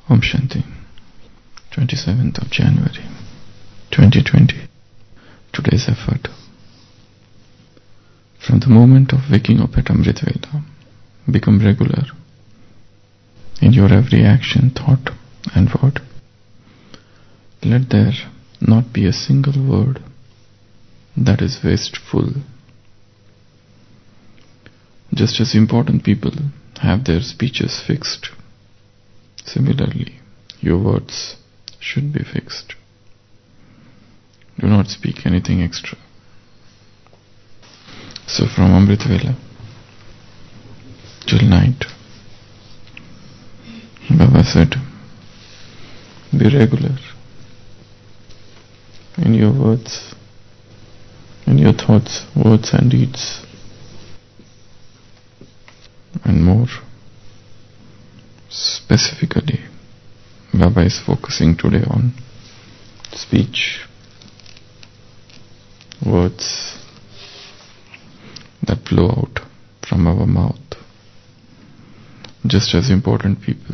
Om Shanti, 27th of January, 2020. Today's effort. From the moment of waking up at Amrit Vela, become regular in your every action, thought and word. Let there not be a single word that is wasteful. Just as important people have their speeches fixed, similarly, your words should be fixed. Do not speak anything extra. So from Amrit Vela till night, Baba said, be regular in your words, in your thoughts, words and deeds. And more specifically, Baba is focusing today on speech, words that flow out from our mouth. Just as important people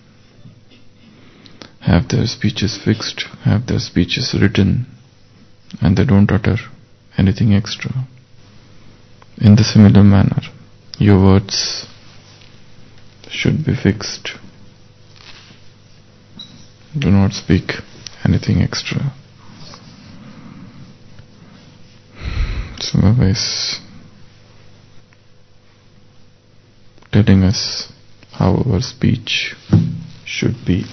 have their speeches fixed, have their speeches written, and they don't utter anything extra. In the similar manner, your words should be fixed. Do not speak anything extra. So Baba is telling us how our speech should be.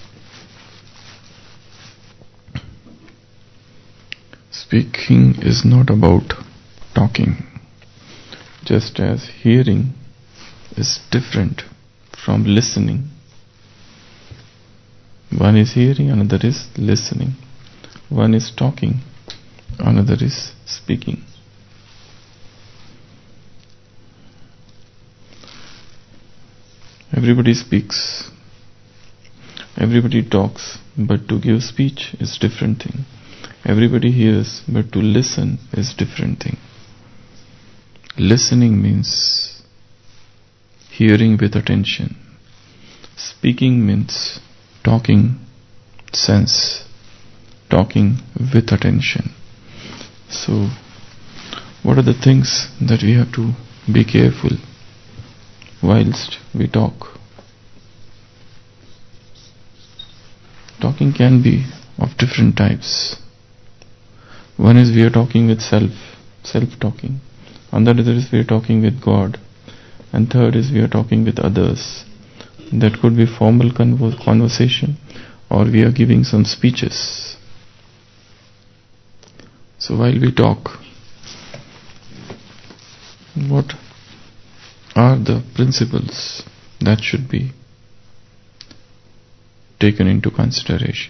Speaking is not about talking, just as hearing is different from listening. One is hearing, another is listening. One is talking, another is speaking. Everybody speaks, everybody talks, but to give speech is different thing. Everybody hears, but to listen is different thing. Listening means hearing with attention. Speaking means talking sense, talking with attention. So, what are the things that we have to be careful whilst we talk? Talking can be of different types. One is we are talking with self-talking. Another is we are talking with God. And third is we are talking with others. That could be formal conversation, or we are giving some speeches. So while we talk, what are the principles that should be taken into consideration?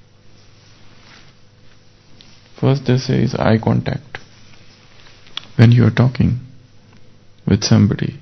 First they say is eye contact. When you are talking with somebody,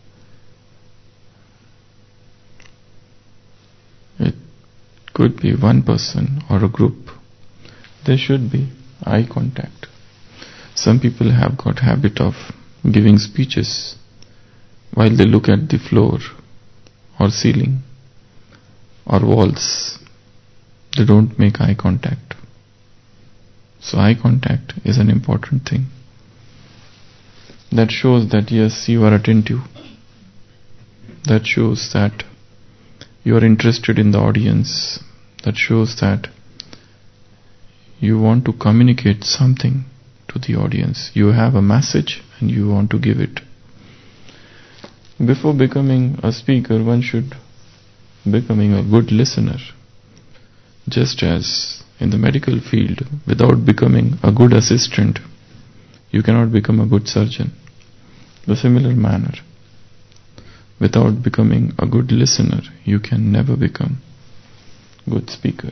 it could be one person or a group, there should be eye contact. Some people have got habit of giving speeches while they look at the floor or ceiling or walls. They don't make eye contact. So eye contact is an important thing. That shows that yes, you are attentive. That shows that you are interested in the audience. That shows that you want to communicate something to the audience. You have a message and you want to give it. Before becoming a speaker, one should becoming a good listener. Just as in the medical field, without becoming a good assistant, you cannot become a good surgeon. The similar manner, without becoming a good listener, you can never become a good speaker.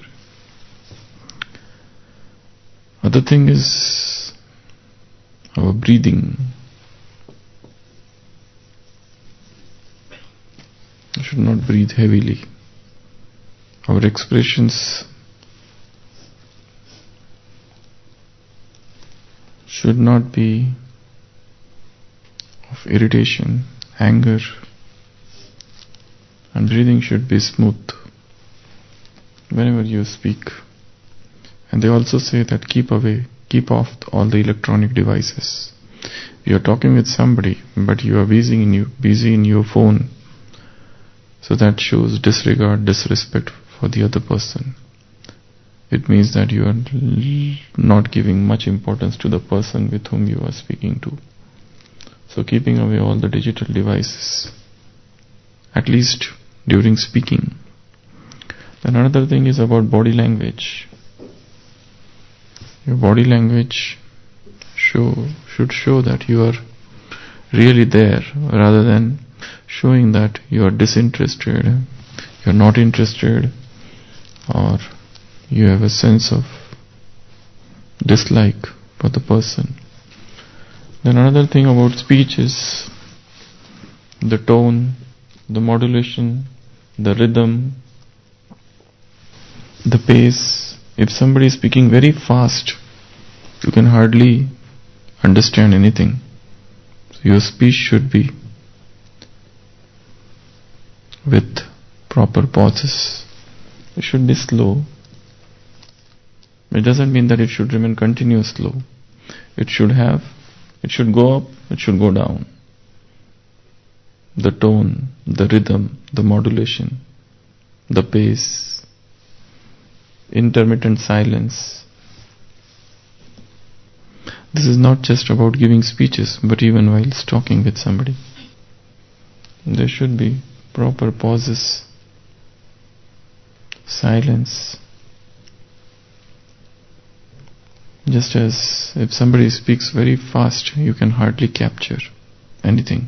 Other thing is our breathing. We should not breathe heavily. Our expressions should not be of irritation, anger, and breathing should be smooth. whenever you speak. And they also say that keep off all the electronic devices. You are talking with somebody, but you are busy in your phone. So that shows disregard, disrespect for the other person. It means that you are not giving much importance to the person with whom you are speaking to. So keeping away all the digital devices, at least during speaking. Then another thing is about body language. Your body language should show that you are really there, rather than showing that you are disinterested, you are not interested, or you have a sense of dislike for the person. Then another thing about speech is the tone, the modulation, the rhythm, the pace. If somebody is speaking very fast, you can hardly understand anything. So your speech should be with proper pauses. It should be slow. It doesn't mean that it should remain continuous slow. It should go up, it should go down. The tone, the rhythm, the modulation, the pace, intermittent silence. This is not just about giving speeches, but even whilst talking with somebody. There should be proper pauses, silence. Just as if somebody speaks very fast, you can hardly capture anything.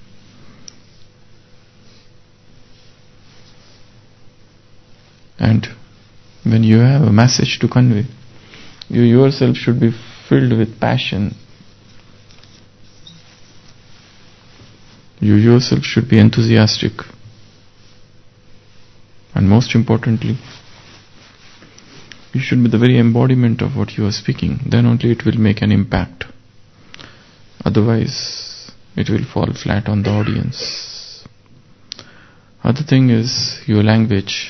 And when you have a message to convey, you yourself should be filled with passion. You yourself should be enthusiastic. And most importantly, you should be the very embodiment of what you are speaking. Then only it will make an impact. Otherwise, it will fall flat on the audience. Other thing is your language.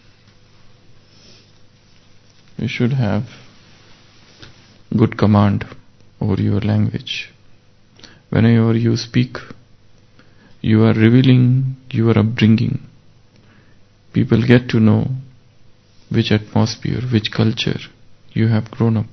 You should have good command over your language. Whenever you speak, you are revealing your upbringing. People get to know which atmosphere, which culture you have grown up,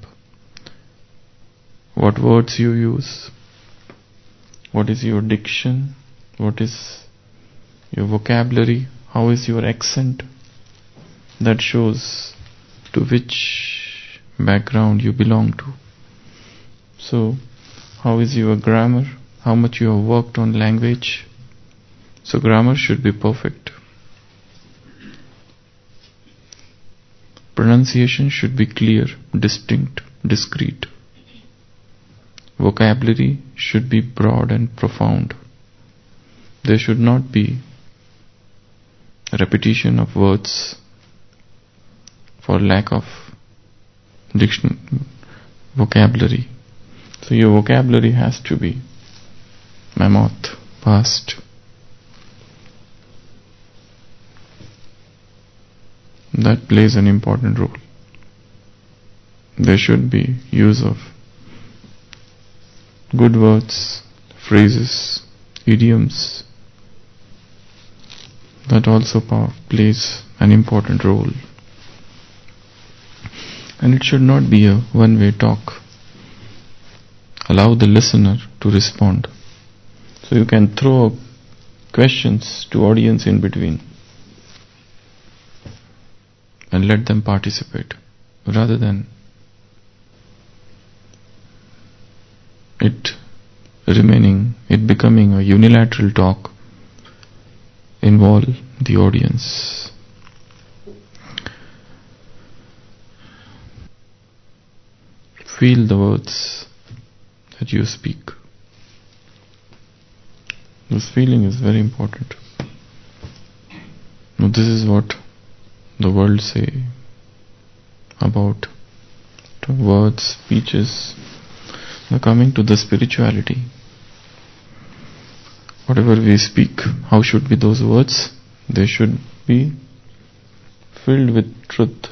what words you use, what is your diction, what is your vocabulary, how is your accent. That shows to which background you belong to. So, how is your grammar, how much you have worked on language. So grammar should be perfect. Pronunciation should be clear, distinct, discreet. Vocabulary should be broad and profound. There should not be repetition of words for lack of vocabulary. So your vocabulary has to be mammoth, vast. That plays an important role. There should be use of good words, phrases, idioms. That also plays an important role. And it should not be a one-way talk. Allow the listener to respond. So you can throw questions to audience in between and let them participate, rather than it becoming a unilateral talk. Involve the audience. Feel the words that you speak. This feeling is very important. Now, this is what the world say about the words, speeches. Now coming to the spirituality. Whatever we speak, how should be those words? They should be filled with truth.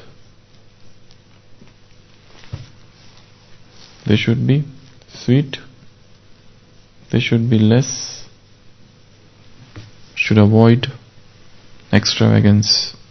They should be sweet. They should be less. Should avoid extravagance.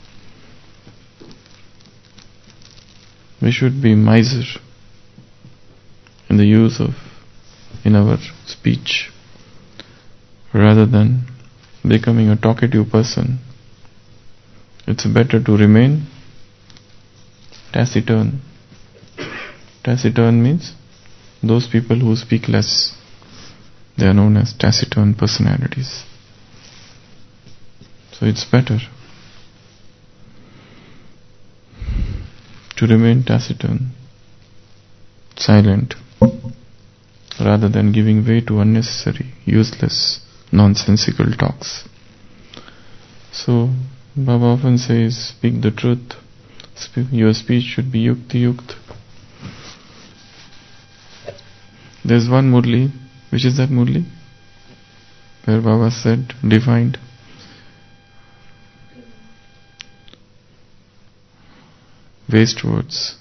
We should be miser in the use of in our speech, rather than becoming a talkative person. It's better to remain taciturn. Taciturn means those people who speak less. They are known as taciturn personalities. So it's better to remain taciturn, silent, rather than giving way to unnecessary, useless, nonsensical talks. So Baba often says, speak the truth. Your speech should be yukti-yukt. There's one Murli. Which is that Murli? Where Baba said, defined, waste words.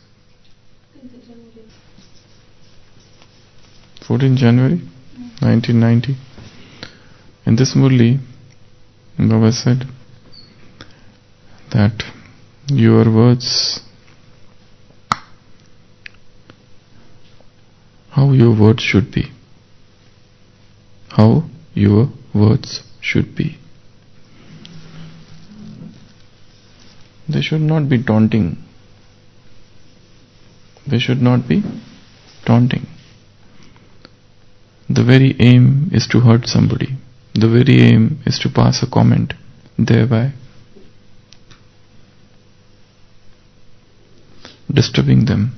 14 January 1990. In this Murli, Baba said that your words, how your words should be. How your words should be. They should not be taunting. They should not be taunting. The very aim is to hurt somebody. The very aim is to pass a comment, thereby disturbing them.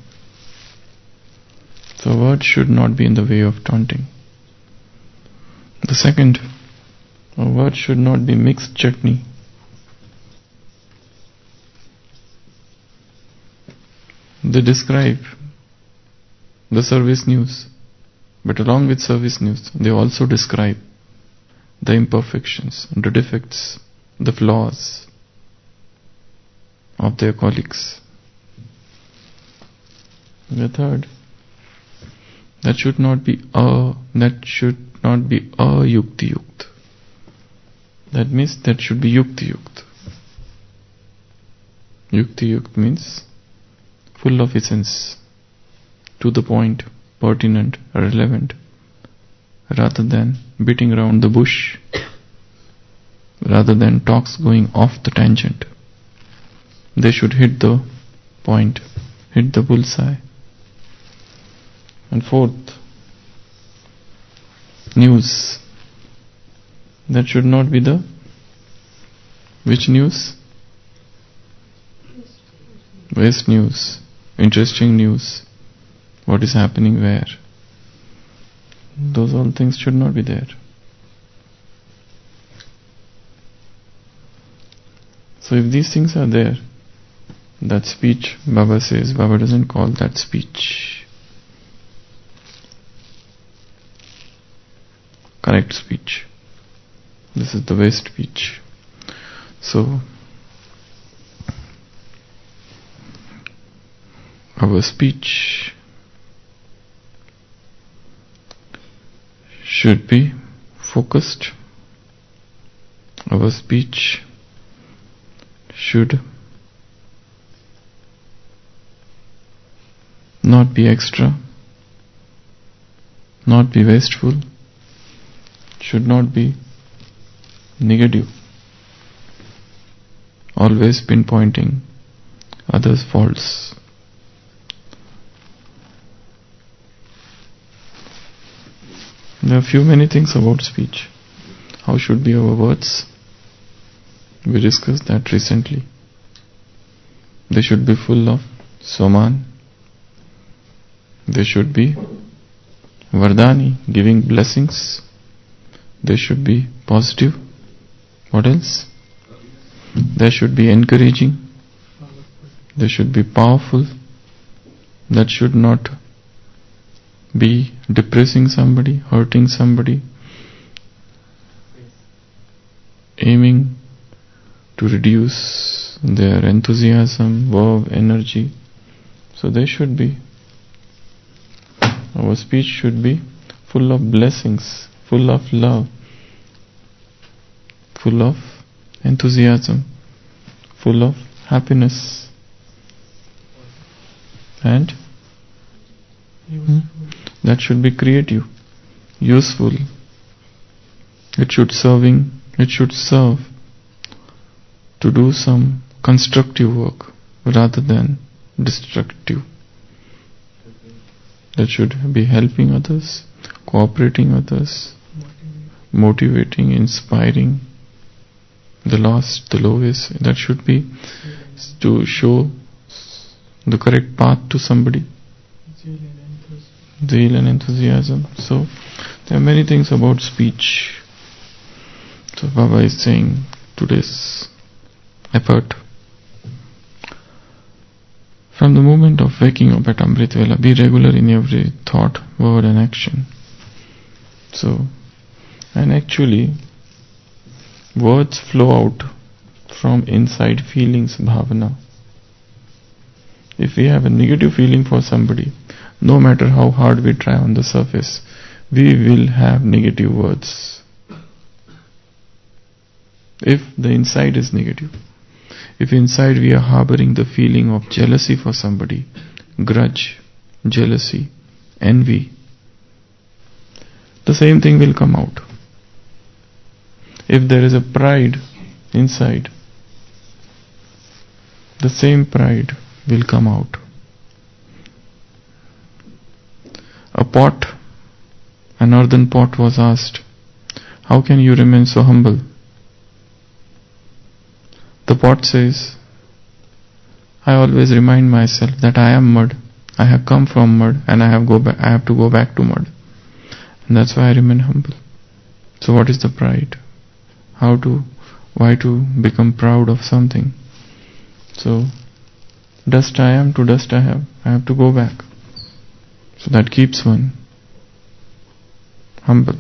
So words should not be in the way of taunting. The second, a word should not be mixed chutney. They describe the service news, but along with service news, they also describe the imperfections, the defects, the flaws of their colleagues. The third, that should not be yukti-yukt. That means that should be yukti-yukt. Yukti-yukt means full of essence, to the point, pertinent, relevant, rather than beating around the bush, rather than talks going off the tangent. They should hit the point, hit the bullseye. And fourth, news. That should not be the which news? Waste news, interesting news, what is happening where. Those all things should not be there. So if these things are there, that speech, Baba says, Baba doesn't call that speech correct speech. This is the waste speech. So our speech should be focused. Our speech should not be extra, not be wasteful, should not be negative, always pinpointing others' faults. There are many things about speech. How should be our words? We discussed that recently. They should be full of Swaman. They should be Vardani, giving blessings. They should be positive. What else? They should be encouraging. They should be powerful. That should not be depressing somebody, hurting somebody, aiming to reduce words, their enthusiasm, verve, energy. So they should be, our speech should be full of blessings, full of love, full of enthusiasm, full of happiness, and that should be creative, useful. It should serve to do some constructive work rather than destructive. That should be helping others, cooperating others, motivating, inspiring the lost, the lowest. That should be to show the correct path to somebody. Zeal and enthusiasm. So there are many things about speech. So Baba is saying today's effort. From the moment of waking up at Amrit Vela, be regular in every thought, word and action. So, and actually, words flow out from inside feelings, bhavana. If we have a negative feeling for somebody, no matter how hard we try on the surface, we will have negative words. If the inside is negative, if inside we are harboring the feeling of jealousy for somebody, grudge, jealousy, envy, the same thing will come out. If there is a pride inside, the same pride will come out. An earthen pot was asked, "How can you remain so humble?" The pot says, "I always remind myself that I am mud. I have come from mud and I have to go back to mud. And that's why I remain humble." So what is the pride? Why to become proud of something? So, dust I am, to dust I have to go back. So that keeps one humble.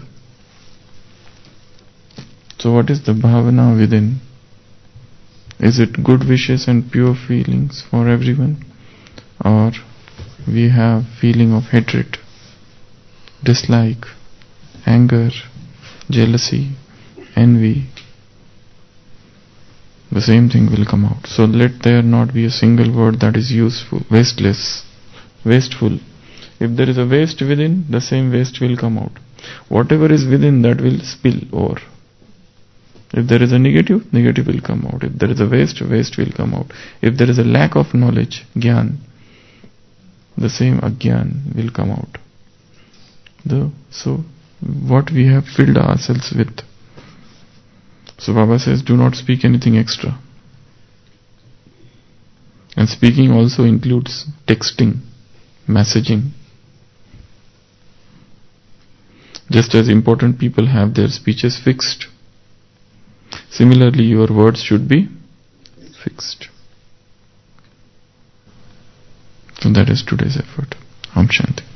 So what is the bhavana within? Is it good wishes and pure feelings for everyone? Or we have feeling of hatred, dislike, anger, jealousy, envy? The same thing will come out. So let there not be a single word that is useful, wasteful. If there is a waste within, the same waste will come out. Whatever is within, that will spill over. If there is a negative, negative will come out. If there is a waste, waste will come out. If there is a lack of knowledge, jnana, the same agyan will come out. So what we have filled ourselves with. So Baba says, do not speak anything extra. And speaking also includes texting, messaging. Just as important people have their speeches fixed, similarly your words should be fixed. So that is today's effort. Om Shanti.